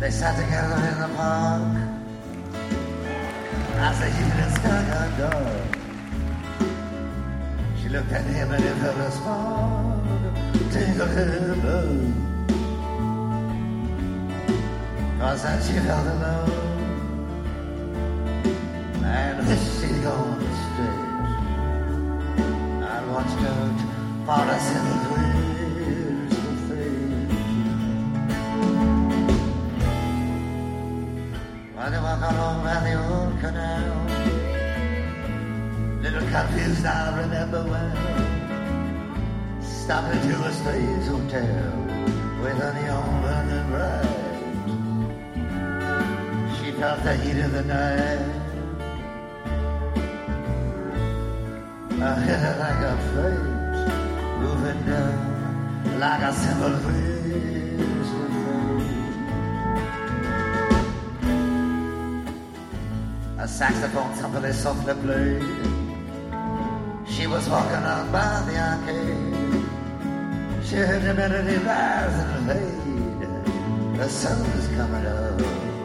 They sat together in the park as the evening sky got dark. She looked at him and it felt a spark tingle in her blood. Cause then she felt alone and wished she'd gone straight. I watched out for a simple twist of fate. While they walk along by the old canal, little confused I remember well, stopped into a space hotel with a neon burning bright. She felt the heat of the night, I hit her like a flame, moving down like a simple twist of fate. A saxophone softly softly played. She was walking on by the arcade. She heard the melody rise and fade. The sun was coming up.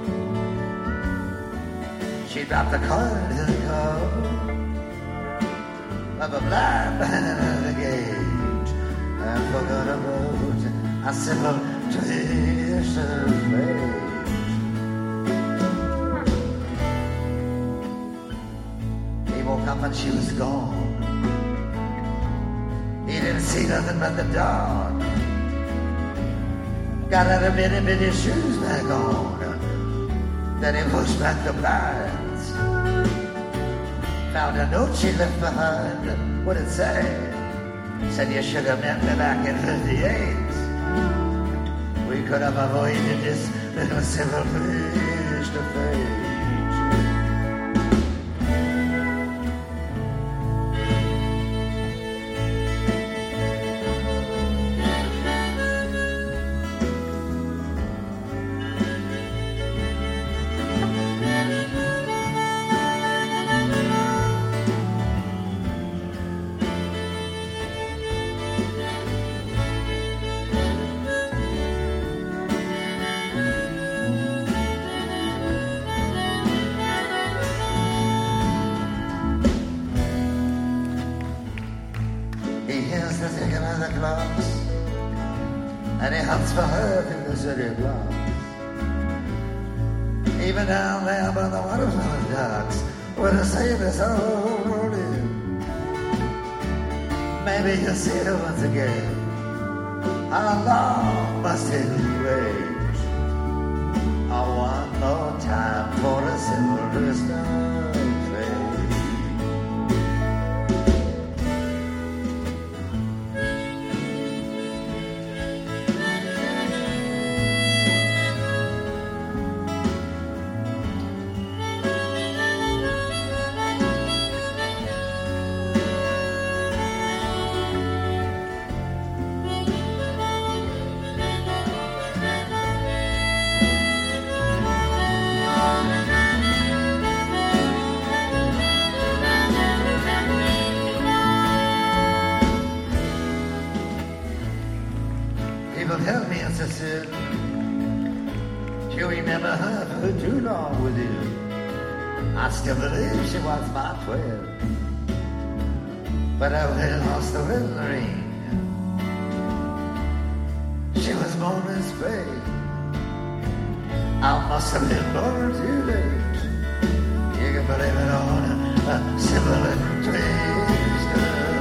She dropped the coin into the cup of a blind man at the gate and forgot about a simple twist of fate. He woke up and she was gone. He didn't see nothing but the dark. Got out of bitty bitty shoes back on. Then he pushed back the blinds. Found a note she left behind. What it said? Said you should have met me back in '58. We could have avoided this little simple twist of fate. And he hunts for her through the city blocks. Even down there by the waterfront docks, where the sailors all roll in. Maybe you'll see her once again. How long must it wait? Oh, one more time for a simple twist of fate. People tell me it's a sin to remember her for too long with you. I still believe she was my twin, but I really lost the ring. She was born in Spain. I must have been born too late. You can believe it on a simple twist.